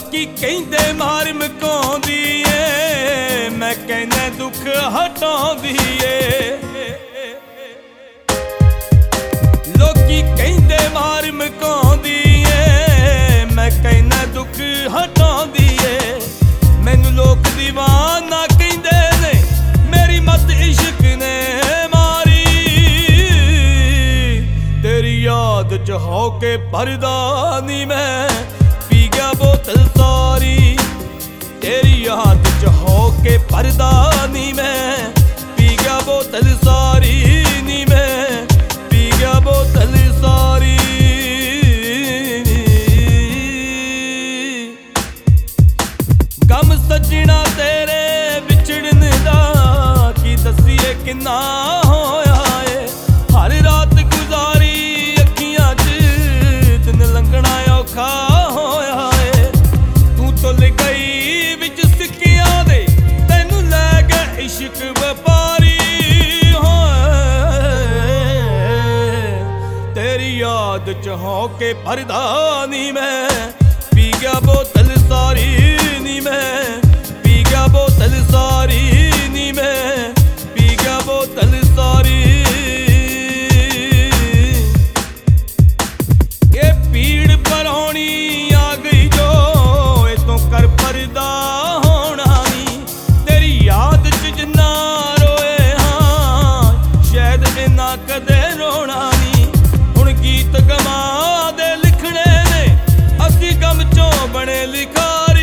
ਲੋਕੀ ਕਹਿੰਦੇ ਮਾਰ ਮਕਾਉਂਦੀ ਏ, ਮੈਂ ਕਹਿੰਦਾ ਦੁੱਖ ਹਟਾਉਂਦੀ ਏ। ਲੋਕੀ ਕਹਿੰਦੇ ਮਾਰ ਮਕਾਉਂਦੀ ਏ, ਮੈਂ ਕਹਿੰਦਾ ਦੁੱਖ ਹਟਾਉਂਦੀ ਏ। ਮੈਨੂੰ ਲੋਕ ਦੀਵਾਨਾ ਕਹਿੰਦੇ ਨੇ, ਮੇਰੀ ਮਤ ਇਸ਼ਕ ਨੇ ਮਾਰੀ। ਤੇਰੀ ਯਾਦ ਚ ਹੋ ਕੇ ਭਰਦਾ ਨੀ ਮੈਂ, ਪੀ ਗਿਆ ਬੋਤਲ ਸਾਰੀ। ਤੇਰੀ ਯਾਦ ਚ ਹੋ ਕੇ ਭਰਦਾ ਨੀ ਮੈਂ, ਪੀ ਗਿਆ ਬੋਤਲ ਸਾਰੀ ਨੀ ਮੈਂ, ਪੀ ਗਿਆ ਬੋਤਲ ਸਾਰੀ। ਗਮ ਸੱਜਣਾ ਤੇਰੇ ਵਿਛੜਨ ਦਾ, ਕੀ ਦਸੀਏ ਕਿੰਨਾ ਹੋਇਆ ਏ। ਹਰ ਰਾਤ ਗੁਜ਼ਾਰੀ ਅੱਖੀਆਂ ਚ, ਦਿਨ ਲੰਘਣਾ ਔਖਾ ਹੋਇਆ ਏ। ਤੂੰ ਤੁਲ ਗਈ ਵਿੱਚ ਸਿੱਕਿਆਂ ਦੇ, ਤੈਨੂੰ ਲੈ ਗਿਆ ਇਸ਼ਕ ਵਪਾਰੀ। ਤੇਰੀ ਯਾਦ ਚ ਹੋ ਕੇ ਭਰਦਾ ਨੀ ਮੈਂ, ਪੀ ਗਿਆ ਬੋਤਲ ਸਾਰੀ ਨੀ ਮੈਂ, ਪੀ ਗਿਆ ਬੋਤਲ ਸਾਰੀ ਨੀ ਮੈਂ, ਪੀ ਗਿਆ ਬੋਤਲ ਸਾਰੀ। ਇਹ ਪੀੜ ਭਰਾਉਣੀ ਆ ਗਈ ਜੋ, ਇਹ ਤੋਂ ਕਰ ਪਰਦਾ ਹੋਣਾ ਨੀ। ਤੇਰੀ ਯਾਦ ਚ ਜਿੰਨਾ ਰੋਏ ਹਾਂ, ਸ਼ਾਇਦ ਇੰਨਾ ਕਦੇ ਰੋਣਾ ਨੀ। ਹੁਣ ਗੀਤ ਗਮਾਂ ਦੇ ਲਿਖਣੇ ਨੇ, ਅਸੀਂ ਗਮ ਚੋਂ ਬਣੇ ਲਿਖਾਰੀ।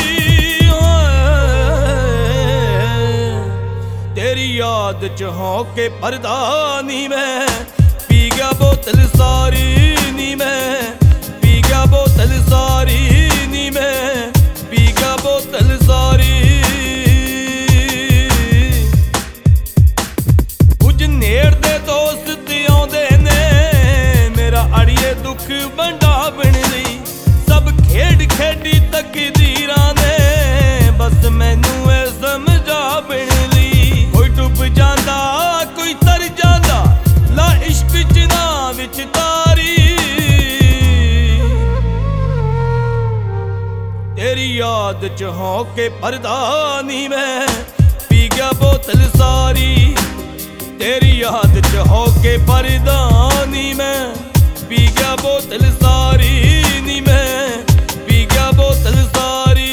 ਤੇਰੀ ਯਾਦ ਚ ਹੋ ਕੇ ਭਰਦਾ ਨੀ ਮੈਂ, ਪੀ ਗਿਆ ਬੋਤਲ ਸਾਰੀ ਨੀ ਮੈਂ, ਪੀ ਗਿਆ ਬੋਤਲ ਸਾਰੀ ਨੀ ਮੈਂ, ਪੀ ਗਿਆ ਬੋਤਲ ਸਾਰੀ। ਕੁਝ ਨੇੜ ਦੇ ਦੋਸਤ ਆਉਂਦੇ ਨੇ, ਮੇਰਾ ਅੜੀਏ ਦੁੱਖ ਵੰਡਾ ਬਣ ਲਈ। ਸਭ ਖੇਡ ਖੇਡੀ ਤਕਦੀਰਾਂ ਨੇ, ਬਸ ਮੈਨੂੰ ਇਹ ਸਮਝਾ ਬਣ ਲਈ। ਕੋਈ ਡੁੱਬ ਜਾਂਦਾ ਕੋਈ ਤਰ ਜਾਂਦਾ, ਲਾ ਇਸ਼ਕ ਚ ਨਾ ਵਿੱਚ ਤਾਰੀ। ਤੇਰੀ ਯਾਦ ਚ ਹੋ ਕੇ ਭਰਦਾ ਨੀ ਮੈਂ, ਪੀ ਗਿਆ ਬੋਤਲ ਸਾਰੀ। ਤੇਰੀ ਯਾਦ ਚ ਹੋ ਕੇ ਭਰਦਾ ਨੀ ਮੈਂ, ਪੀ ਗਿਆ ਬੋਤਲ ਸਾਰੀ ਨੀ ਮੈਂ, ਪੀ ਗਿਆ ਬੋਤਲ ਸਾਰੀ।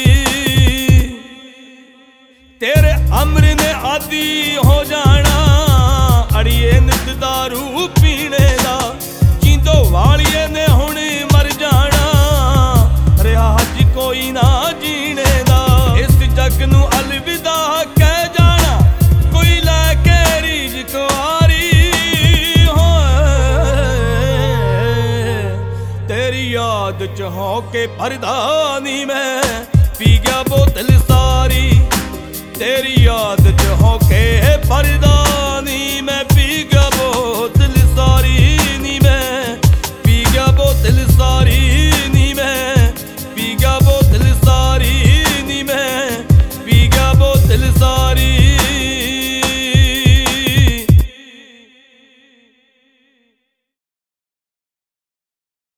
ਤੇਰੇ ਅਮਰ ਨੇ ਆਦੀ ਹੋ ਜਾਣਾ, ਅੜੀਏ ਨਿਤ ਦਾਰੂ ਪੀਣੇ ਦਾ। ਜੀਂਦੋ ਵਾਲੀਏ ਨੇ ਹੁਣ ਮਰ ਜਾਣਾ, ਰਿਹਾ ਅੱਜ ਕੋਈ ਨਾ ਜੀਣੇ ਦਾ। ਇਸ ਜੱਗ ਨੂੰ ਅਲਵਿਦਾ ਕਹਿ ਜਾਣਾ, ਕੋਈ ਲੈ ਕੇ ਰੀਝ ਕੁਆਰੀ। ਤੇਰੀ ਯਾਦ ਚ ਹੋ ਕੇ ਭਰਦਾ ਨੀ ਮੈਂ, ਪੀ ਗਿਆ ਬੋਤਲ ਸਾਰੀ। ਤੇਰੀ ਯਾਦ ਚ ਹੋ ਕੇ ਭਰਦਾ ਨੀ ਮੈਂ,